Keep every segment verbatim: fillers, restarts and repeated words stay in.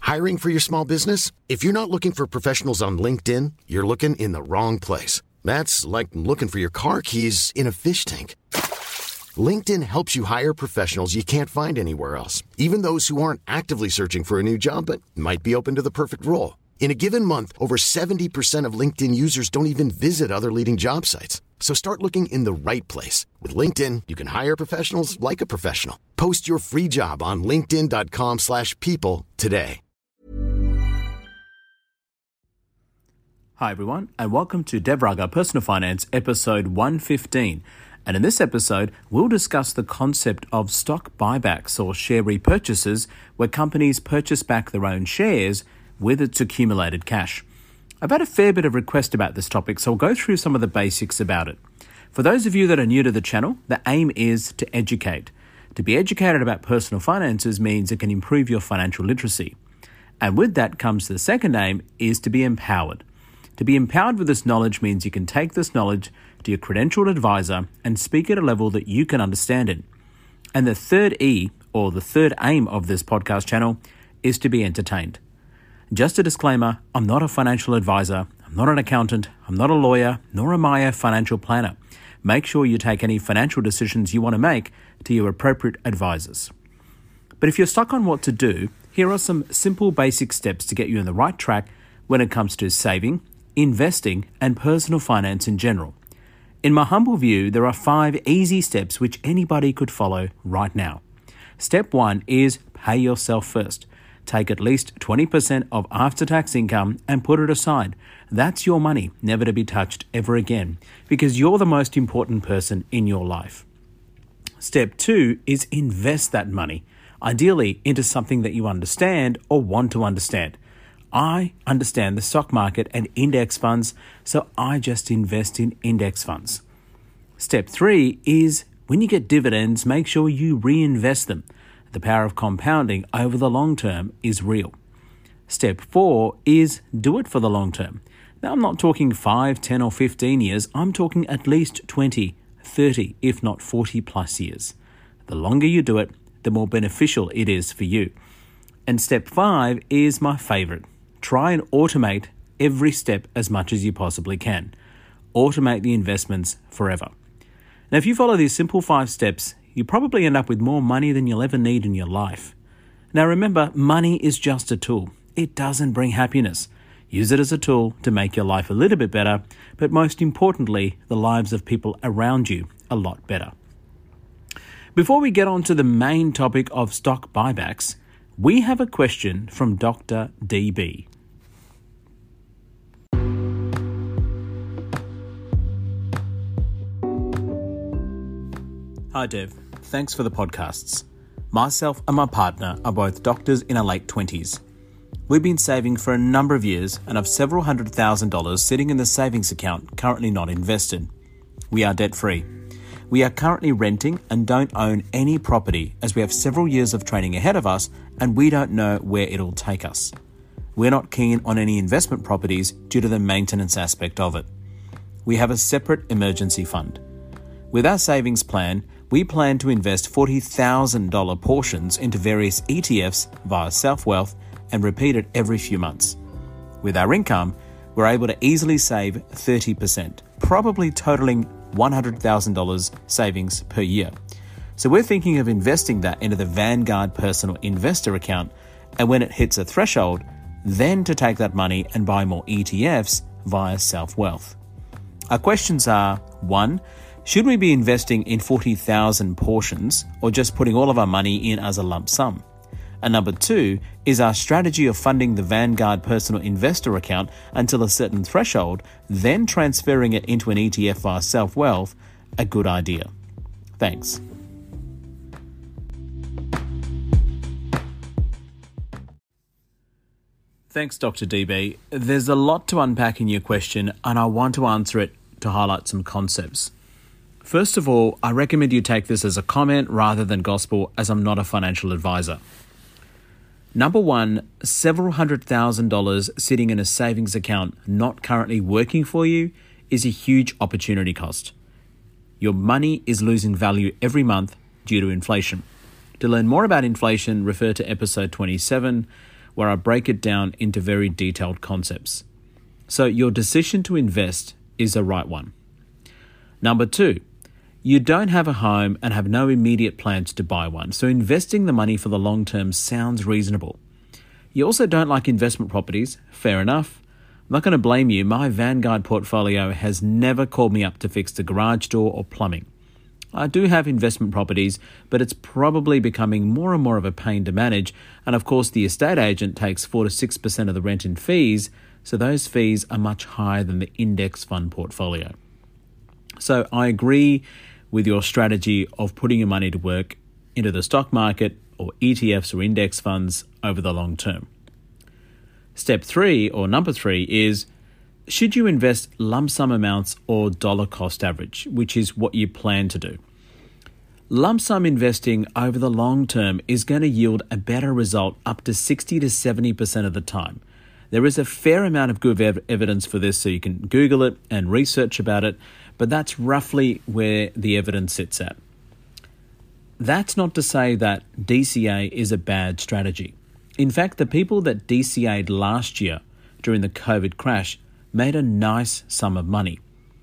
Hiring for your small business? If you're not looking for professionals on LinkedIn, you're looking in the wrong place. That's like looking for your car keys in a fish tank. LinkedIn helps you hire professionals you can't find anywhere else, even those who aren't actively searching for a new job but might be open to the perfect role. In a given month, over seventy percent of LinkedIn users don't even visit other leading job sites. So start looking in the right place. With LinkedIn, you can hire professionals like a professional. Post your free job on linkedin.com slash people today. Hi everyone, and welcome to Devraga Personal Finance episode one fifteen. And in this episode, we'll discuss the concept of stock buybacks or share repurchases, where companies purchase back their own shares with its accumulated cash. I've had a fair bit of request about this topic, so I'll go through some of the basics about it. For those of you that are new to the channel, the aim is to educate. To be educated about personal finances means it can improve your financial literacy. And with that comes the second aim, is to be empowered. To be empowered with this knowledge means you can take this knowledge to your credentialed advisor and speak at a level that you can understand it. And the third E, or the third aim of this podcast channel, is to be entertained. Just a disclaimer, I'm not a financial advisor, I'm not an accountant, I'm not a lawyer, nor am I a financial planner. Make sure you take any financial decisions you want to make to your appropriate advisors. But if you're stuck on what to do, here are some simple basic steps to get you on the right track when it comes to saving, investing, and personal finance in general. In my humble view, there are five easy steps which anybody could follow right now. Step one is pay yourself first. Take at least twenty percent of after-tax income and put it aside. That's your money, never to be touched ever again, because you're the most important person in your life. Step two is invest that money, ideally into something that you understand or want to understand. I understand the stock market and index funds, so I just invest in index funds. Step three is when you get dividends, make sure you reinvest them. The power of compounding over the long term is real. Step four is do it for the long term. Now, I'm not talking five, ten, or fifteen years. I'm talking at least twenty, thirty, if not forty plus years. The longer you do it, the more beneficial it is for you. And step five is my favorite. Try and automate every step as much as you possibly can. Automate the investments forever. Now, if you follow these simple five steps, you probably end up with more money than you'll ever need in your life. Now remember, money is just a tool. It doesn't bring happiness. Use it as a tool to make your life a little bit better, but most importantly, the lives of people around you a lot better. Before we get on to the main topic of stock buybacks, we have a question from Doctor D B. Hi Dev, thanks for the podcasts. Myself and my partner are both doctors in our late twenties. We've been saving for a number of years and have several hundred thousand dollars sitting in the savings account currently not invested. We are debt-free. We are currently renting and don't own any property as we have several years of training ahead of us and we don't know where it'll take us. We're not keen on any investment properties due to the maintenance aspect of it. We have a separate emergency fund. With our savings plan, we plan to invest forty thousand dollars portions into various E T Fs via SelfWealth and repeat it every few months. With our income, we're able to easily save thirty percent, probably totaling one hundred thousand dollars savings per year. So we're thinking of investing that into the Vanguard Personal Investor account, and when it hits a threshold, then to take that money and buy more E T Fs via SelfWealth. Our questions are, one, should we be investing in forty thousand portions or just putting all of our money in as a lump sum? And number two, is our strategy of funding the Vanguard Personal Investor account until a certain threshold, then transferring it into an E T F via SelfWealth, a good idea? Thanks. Thanks, Doctor D B. There's a lot to unpack in your question, and I want to answer it to highlight some concepts. First of all, I recommend you take this as a comment rather than gospel, as I'm not a financial advisor. Number one, several hundred thousand dollars sitting in a savings account not currently working for you is a huge opportunity cost. Your money is losing value every month due to inflation. To learn more about inflation, refer to episode twenty-seven, where I break it down into very detailed concepts. So your decision to invest is the right one. Number two, you don't have a home and have no immediate plans to buy one, so investing the money for the long term sounds reasonable. You also don't like investment properties, fair enough. I'm not going to blame you. My Vanguard portfolio has never called me up to fix the garage door or plumbing. I do have investment properties, but it's probably becoming more and more of a pain to manage. And of course, the estate agent takes four to six percent of the rent in fees, so those fees are much higher than the index fund portfolio. So I agree with your strategy of putting your money to work into the stock market or E T Fs or index funds over the long term. Step three, or number three, is should you invest lump sum amounts or dollar cost average, which is what you plan to do. Lump sum investing over the long term is going to yield a better result up to sixty to seventy percent of the time. There is a fair amount of good ev- evidence for this, so you can Google it and research about it, but that's roughly where the evidence sits at. That's not to say that D C A is a bad strategy. In fact, the people that D C A'd last year during the COVID crash made a nice sum of money.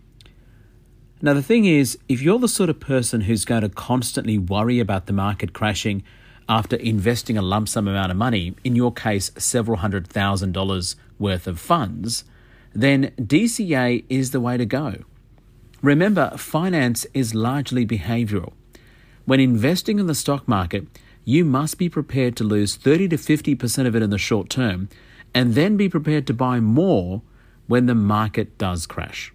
Now, the thing is, if you're the sort of person who's going to constantly worry about the market crashing after investing a lump sum amount of money, in your case, several hundred thousand dollars worth of funds, then D C A is the way to go. Remember, finance is largely behavioral. When investing in the stock market, you must be prepared to lose thirty to fifty percent of it in the short term, and then be prepared to buy more when the market does crash.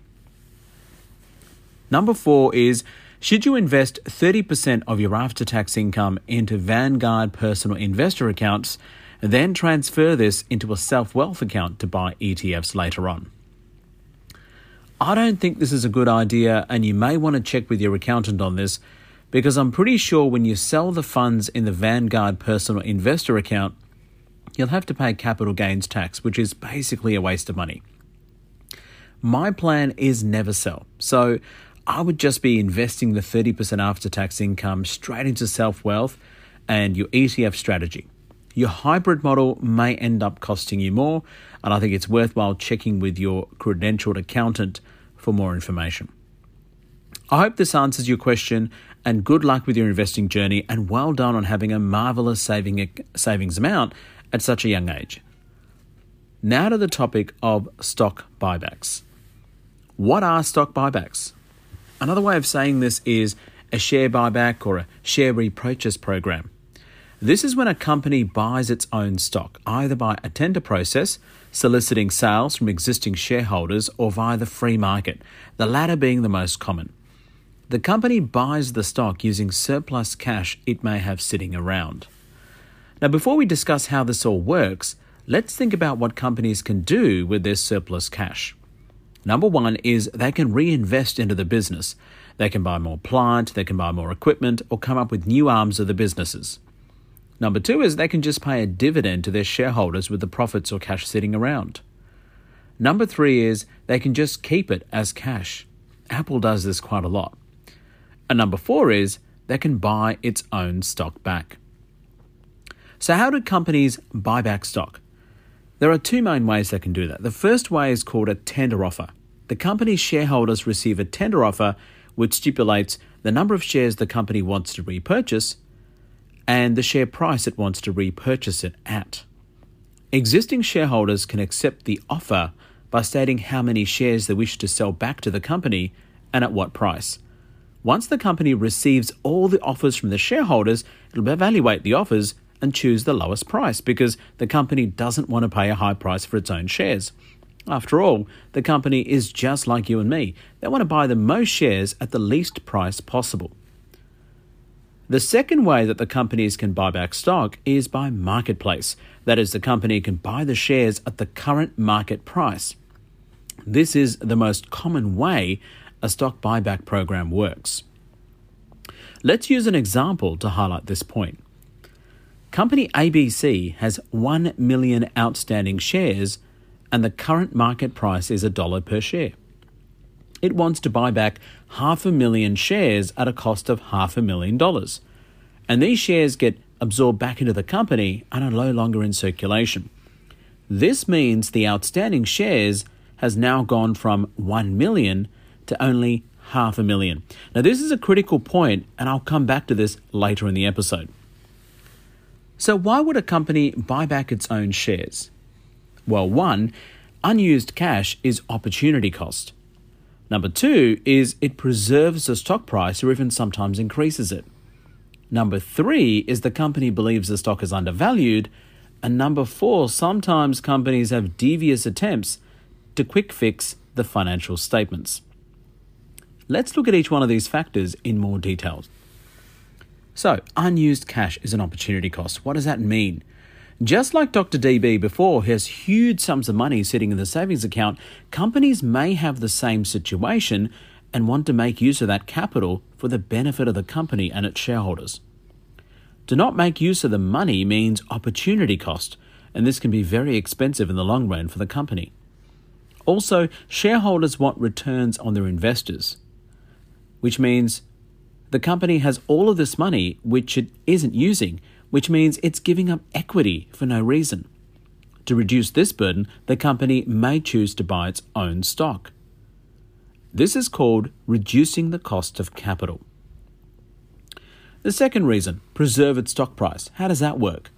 Number four is, should you invest thirty percent of your after-tax income into Vanguard personal investor accounts, then transfer this into a self-wealth account to buy E T Fs later on? I don't think this is a good idea, and you may want to check with your accountant on this, because I'm pretty sure when you sell the funds in the Vanguard personal investor account, you'll have to pay capital gains tax, which is basically a waste of money. My plan is never sell, so I would just be investing the thirty percent after-tax income straight into self-wealth and your E T F strategy. Your hybrid model may end up costing you more, and I think it's worthwhile checking with your credentialed accountant for more information. I hope this answers your question, and good luck with your investing journey, and well done on having a marvelous saving, savings amount at such a young age. Now to the topic of stock buybacks. What are stock buybacks? Another way of saying this is a share buyback or a share repurchase program. This is when a company buys its own stock, either by a tender process, soliciting sales from existing shareholders, or via the free market, the latter being the most common. The company buys the stock using surplus cash it may have sitting around. Now, before we discuss how this all works, let's think about what companies can do with their surplus cash. Number one is they can reinvest into the business. They can buy more plant, they can buy more equipment, or come up with new arms of the businesses. Number two is they can just pay a dividend to their shareholders with the profits or cash sitting around. Number three is they can just keep it as cash. Apple does this quite a lot. And number four is they can buy its own stock back. So how do companies buy back stock? There are two main ways they can do that. The first way is called a tender offer. The company's shareholders receive a tender offer which stipulates the number of shares the company wants to repurchase and the share price it wants to repurchase it at. Existing shareholders can accept the offer by stating how many shares they wish to sell back to the company and at what price. Once the company receives all the offers from the shareholders, it'll evaluate the offers and choose the lowest price because the company doesn't want to pay a high price for its own shares. After all, the company is just like you and me. They want to buy the most shares at the least price possible. The second way that the companies can buy back stock is by marketplace. That is, the company can buy the shares at the current market price. This is the most common way a stock buyback program works. Let's use an example to highlight this point. Company A B C has one million outstanding shares and the current market price is a dollar per share. It wants to buy back half a million shares at a cost of half a million dollars. And these shares get absorbed back into the company and are no longer in circulation. This means the outstanding shares has now gone from one million to only half a million. Now, this is a critical point, and I'll come back to this later in the episode. So why would a company buy back its own shares? Well, one, unused cash is opportunity cost. Number two is it preserves the stock price or even sometimes increases it. Number three is the company believes the stock is undervalued. And number four, sometimes companies have devious attempts to quick fix the financial statements. Let's look at each one of these factors in more detail. So, unused cash is an opportunity cost. What does that mean? Just like Doctor D B before has huge sums of money sitting in the savings account, companies may have the same situation and want to make use of that capital for the benefit of the company and its shareholders. To not make use of the money means opportunity cost, and this can be very expensive in the long run for the company. Also, shareholders want returns on their investors, which means the company has all of this money which it isn't using, which means it's giving up equity for no reason. To reduce this burden, the company may choose to buy its own stock. This is called reducing the cost of capital. The second reason, preserve its stock price. How does that work?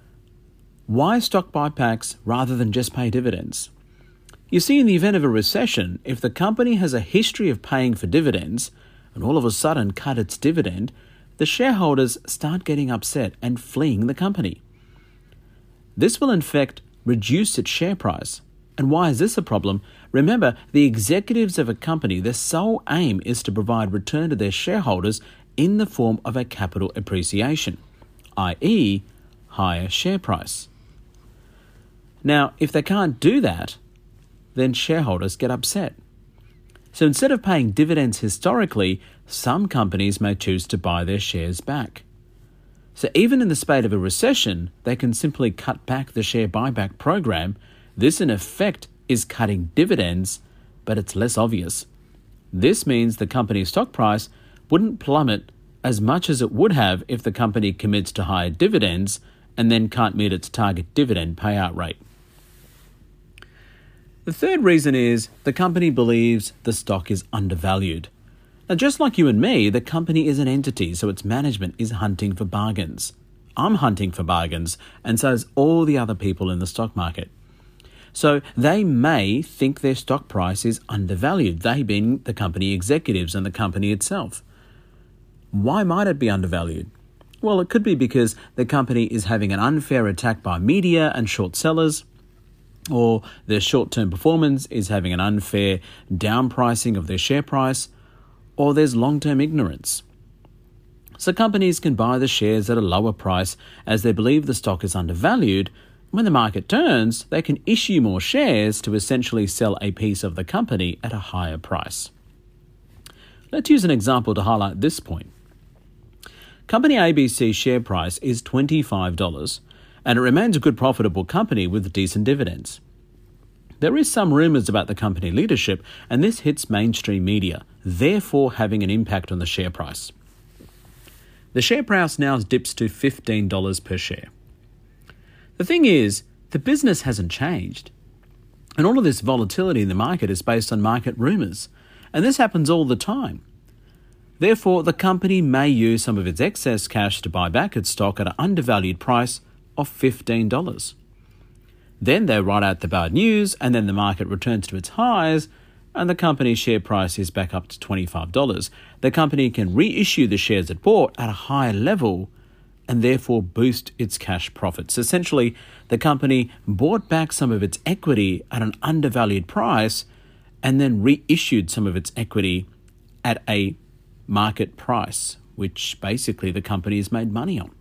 Why stock buybacks rather than just pay dividends? You see, in the event of a recession, if the company has a history of paying for dividends and all of a sudden cut its dividend, the shareholders start getting upset and fleeing the company. This will in fact reduce its share price. And why is this a problem? Remember, the executives of a company, their sole aim is to provide return to their shareholders in the form of a capital appreciation, that is, higher share price. Now, if they can't do that, then shareholders get upset. So instead of paying dividends historically, some companies may choose to buy their shares back. So even in the spate of a recession, they can simply cut back the share buyback program. This in effect is cutting dividends, but it's less obvious. This means the company's stock price wouldn't plummet as much as it would have if the company commits to higher dividends and then can't meet its target dividend payout rate. The third reason is the company believes the stock is undervalued. Now, just like you and me, the company is an entity, so its management is hunting for bargains. I'm hunting for bargains, and so is all the other people in the stock market. So they may think their stock price is undervalued, they being the company executives and the company itself. Why might it be undervalued? Well, it could be because the company is having an unfair attack by media and short sellers, or their short-term performance is having an unfair downpricing of their share price, or there's long-term ignorance. So companies can buy the shares at a lower price as they believe the stock is undervalued. When the market turns, they can issue more shares to essentially sell a piece of the company at a higher price. Let's use an example to highlight this point. Company A B C's share price is twenty-five dollars, and it remains a good profitable company with decent dividends. There is some rumours about the company leadership, and this hits mainstream media, therefore having an impact on the share price. The share price now dips to fifteen dollars per share. The thing is, the business hasn't changed, and all of this volatility in the market is based on market rumours, and this happens all the time. Therefore, the company may use some of its excess cash to buy back its stock at an undervalued price of fifteen dollars. Then they write out the bad news, and then the market returns to its highs, and the company's share price is back up to twenty-five dollars. The company can reissue the shares it bought at a higher level and therefore boost its cash profits. Essentially, the company bought back some of its equity at an undervalued price and then reissued some of its equity at a market price, which basically the company has made money on.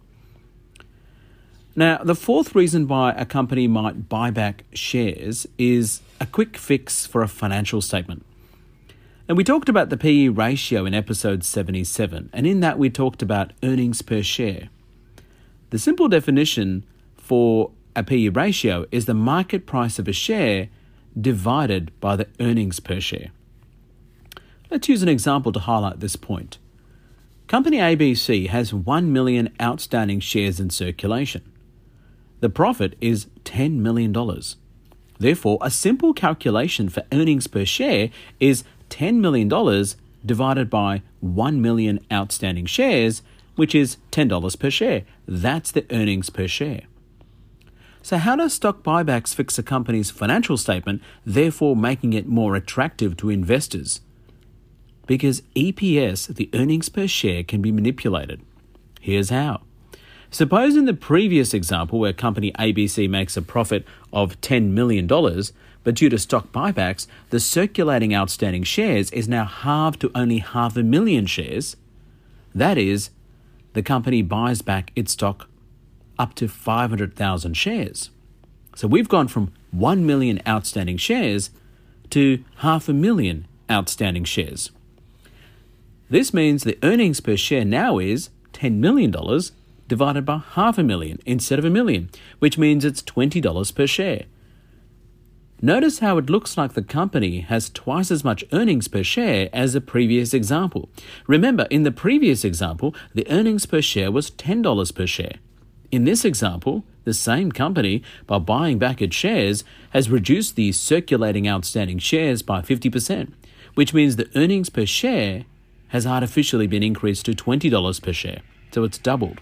Now, the fourth reason why a company might buy back shares is a quick fix for a financial statement. And we talked about the P E ratio in episode seventy-seven, and in that we talked about earnings per share. The simple definition for a P E ratio is the market price of a share divided by the earnings per share. Let's use an example to highlight this point. Company A B C has one million outstanding shares in circulation. The profit is ten million dollars. Therefore, a simple calculation for earnings per share is ten million dollars divided by one million outstanding shares, which is ten dollars per share. That's the earnings per share. So how does stock buybacks fix a company's financial statement, therefore making it more attractive to investors? Because E P S, the earnings per share, can be manipulated. Here's how. Suppose in the previous example where company A B C makes a profit of ten million dollars, but due to stock buybacks, the circulating outstanding shares is now halved to only half a million shares. That is, the company buys back its stock up to five hundred thousand shares. So we've gone from one million outstanding shares to half a million outstanding shares. This means the earnings per share now is ten million dollars divided by half a million instead of a million, which means it's twenty dollars per share. Notice how it looks like the company has twice as much earnings per share as the previous example. Remember, in the previous example, the earnings per share was ten dollars per share. In this example, the same company, by buying back its shares, has reduced the circulating outstanding shares by fifty percent, which means the earnings per share has artificially been increased to twenty dollars per share. So it's doubled.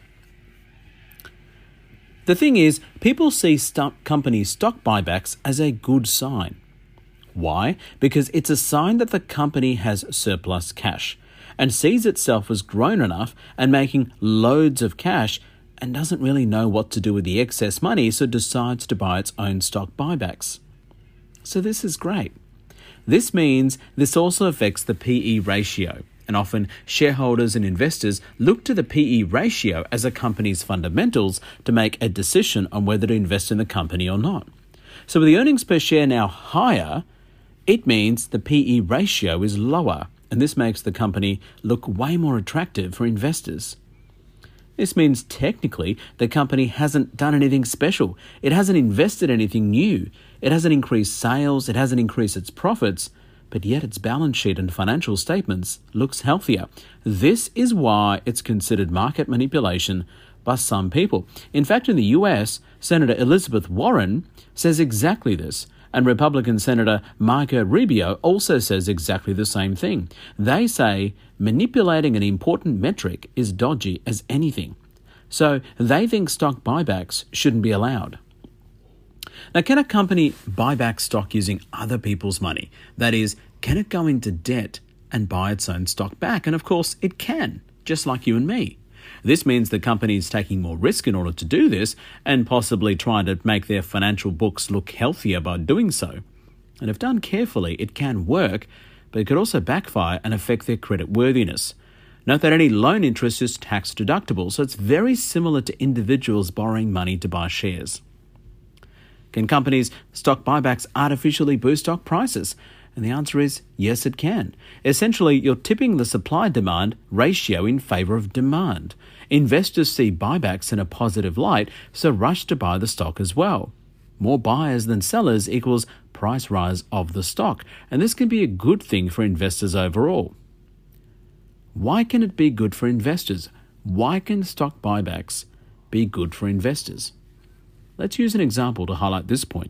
The thing is, people see stock company stock buybacks as a good sign. Why? Because it's a sign that the company has surplus cash and sees itself as grown enough and making loads of cash and doesn't really know what to do with the excess money, so decides to buy its own stock buybacks. So this is great. This means this also affects the P E ratio. And often shareholders and investors look to the P E ratio as a company's fundamentals to make a decision on whether to invest in the company or not. So with the earnings per share now higher, it means the P E ratio is lower, and this makes the company look way more attractive for investors. This means technically the company hasn't done anything special. It hasn't invested anything new. It hasn't increased sales. It hasn't increased its profits. But yet its balance sheet and financial statements looks healthier. This is why it's considered market manipulation by some people. In fact, in the U S, Senator Elizabeth Warren says exactly this, and Republican Senator Marco Rubio also says exactly the same thing. They say manipulating an important metric is dodgy as anything. So they think stock buybacks shouldn't be allowed. Now, can a company buy back stock using other people's money? That is, can it go into debt and buy its own stock back? And of course, it can, just like you and me. This means the company is taking more risk in order to do this and possibly trying to make their financial books look healthier by doing so. And if done carefully, it can work, but it could also backfire and affect their credit worthiness. Note that any loan interest is tax deductible, so it's very similar to individuals borrowing money to buy shares. Can companies' stock buybacks artificially boost stock prices? And the answer is yes, it can. Essentially, you're tipping the supply-demand ratio in favour of demand. Investors see buybacks in a positive light, so rush to buy the stock as well. More buyers than sellers equals price rise of the stock, and this can be a good thing for investors overall. Why can it be good for investors? Why can stock buybacks be good for investors? Let's use an example to highlight this point.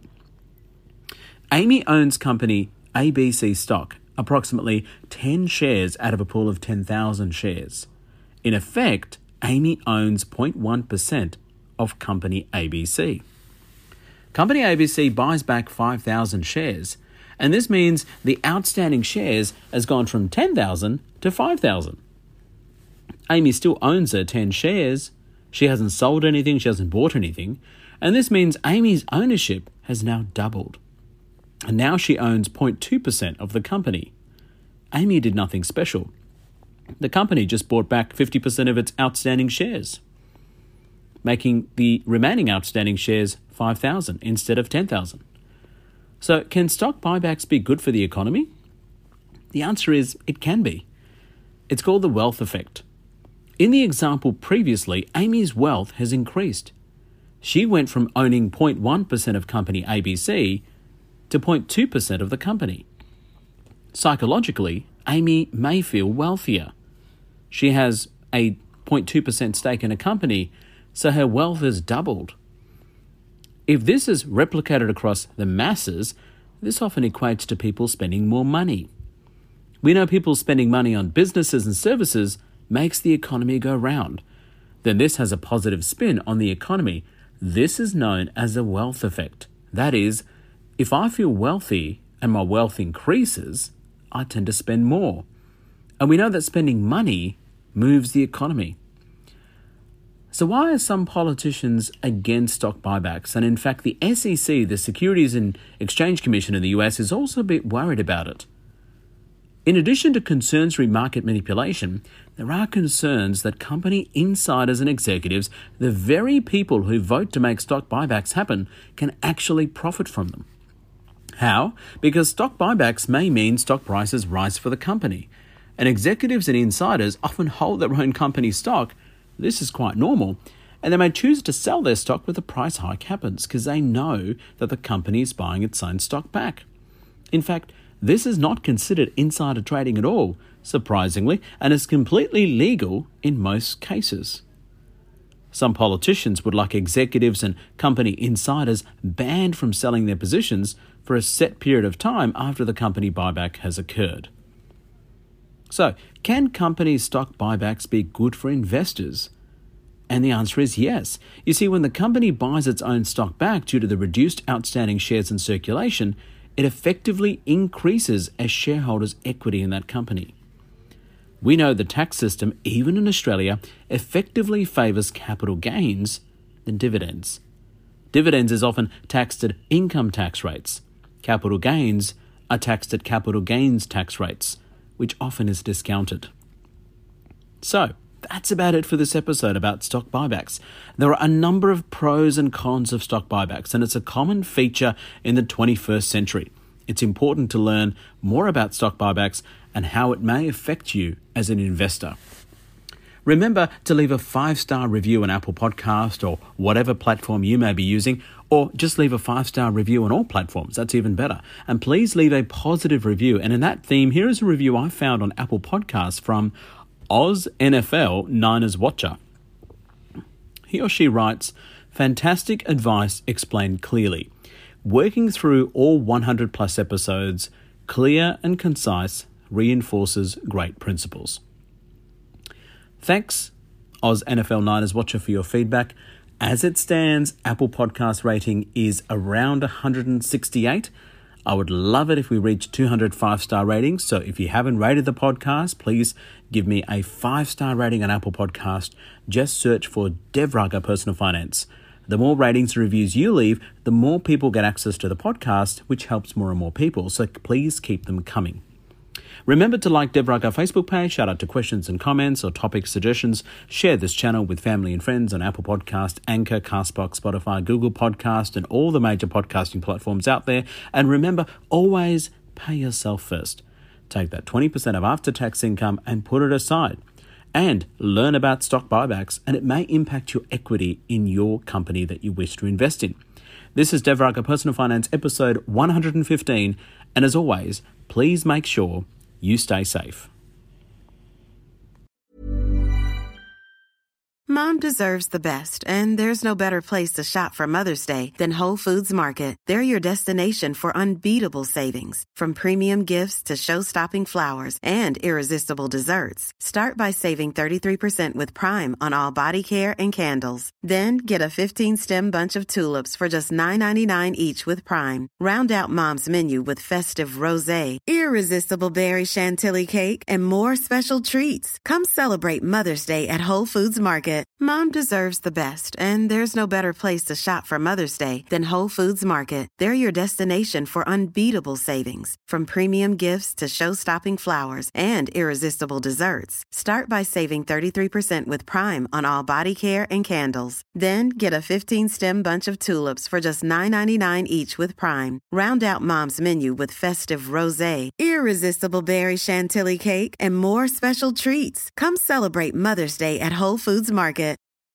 Amy owns company A B C stock, approximately ten shares out of a pool of ten thousand shares. In effect, Amy owns zero point one percent of company A B C. Company A B C buys back five thousand shares, and this means the outstanding shares has gone from ten thousand to five thousand. Amy still owns her ten shares. She hasn't sold anything, she hasn't bought anything, and this means Amy's ownership has now doubled. And now she owns zero point two percent of the company. Amy did nothing special. The company just bought back fifty percent of its outstanding shares, making the remaining outstanding shares five thousand instead of ten thousand. So can stock buybacks be good for the economy? The answer is it can be. It's called the wealth effect. In the example previously, Amy's wealth has increased. She went from owning zero point one percent of company A B C to zero point two percent of the company. Psychologically, Amy may feel wealthier. She has a zero point two percent stake in a company, so her wealth has doubled. If this is replicated across the masses, this often equates to people spending more money. We know people spending money on businesses and services makes the economy go round. Then this has a positive spin on the economy. This is known as a wealth effect. That is, if I feel wealthy and my wealth increases, I tend to spend more. And we know that spending money moves the economy. So why are some politicians against stock buybacks? And in fact, the S E C, the Securities and Exchange Commission in the U S, is also a bit worried about it. In addition to concerns re market manipulation, there are concerns that company insiders and executives, the very people who vote to make stock buybacks happen, can actually profit from them. How? Because stock buybacks may mean stock prices rise for the company. And executives and insiders often hold their own company stock. This is quite normal. And they may choose to sell their stock when the price hike happens because they know that the company is buying its own stock back. In fact, this is not considered insider trading at all, surprisingly, and is completely legal in most cases. Some politicians would like executives and company insiders banned from selling their positions for a set period of time after the company buyback has occurred. So, can company stock buybacks be good for investors? And the answer is yes. You see, when the company buys its own stock back due to the reduced outstanding shares in circulation, it effectively increases a shareholder's equity in that company. We know the tax system, even in Australia, effectively favours capital gains than dividends. Dividends is often taxed at income tax rates. Capital gains are taxed at capital gains tax rates, which often is discounted. So, that's about it for this episode about stock buybacks. There are a number of pros and cons of stock buybacks, and it's a common feature in the twenty-first century. It's important to learn more about stock buybacks and how it may affect you as an investor. Remember to leave a five-star review on Apple Podcast or whatever platform you may be using, or just leave a five-star review on all platforms. That's even better. And please leave a positive review. And in that theme, here is a review I found on Apple Podcasts from Oz N F L Niners Watcher. He or she writes, "Fantastic advice explained clearly. Working through all one hundred plus episodes, clear and concise, reinforces great principles." Thanks, Oz N F L Niners Watcher, for your feedback. As it stands, Apple Podcast rating is around one hundred sixty-eight. I would love it if we reach two hundred five-star ratings. So if you haven't rated the podcast, please give me a five-star rating on Apple Podcast. Just search for Dev Raga Personal Finance. The more ratings and reviews you leave, the more people get access to the podcast, which helps more and more people. So please keep them coming. Remember to like Dev Raga Facebook page, shout out to questions and comments or topic suggestions, share this channel with family and friends on Apple Podcast, Anchor, Castbox, Spotify, Google Podcast, and all the major podcasting platforms out there. And remember, always pay yourself first. Take that twenty percent of after-tax income and put it aside. And learn about stock buybacks, and it may impact your equity in your company that you wish to invest in. This is Dev Raga Personal Finance episode one hundred fifteen, and as always, please make sure you stay safe. Mom deserves the best, and there's no better place to shop for Mother's Day than Whole Foods Market. They're your destination for unbeatable savings, from premium gifts to show-stopping flowers and irresistible desserts. Start by saving thirty-three percent with Prime on all body care and candles. Then get a fifteen-stem bunch of tulips for just nine ninety-nine each with Prime. Round out Mom's menu with festive rosé, irresistible berry chantilly cake, and more special treats. Come celebrate Mother's Day at Whole Foods Market. Mom deserves the best, and there's no better place to shop for Mother's Day than Whole Foods Market. They're your destination for unbeatable savings, from premium gifts to show-stopping flowers and irresistible desserts. Start by saving thirty-three percent with Prime on all body care and candles. Then get a fifteen-stem bunch of tulips for just nine ninety-nine each with Prime. Round out Mom's menu with festive rosé, irresistible berry chantilly cake, and more special treats. Come celebrate Mother's Day at Whole Foods Market.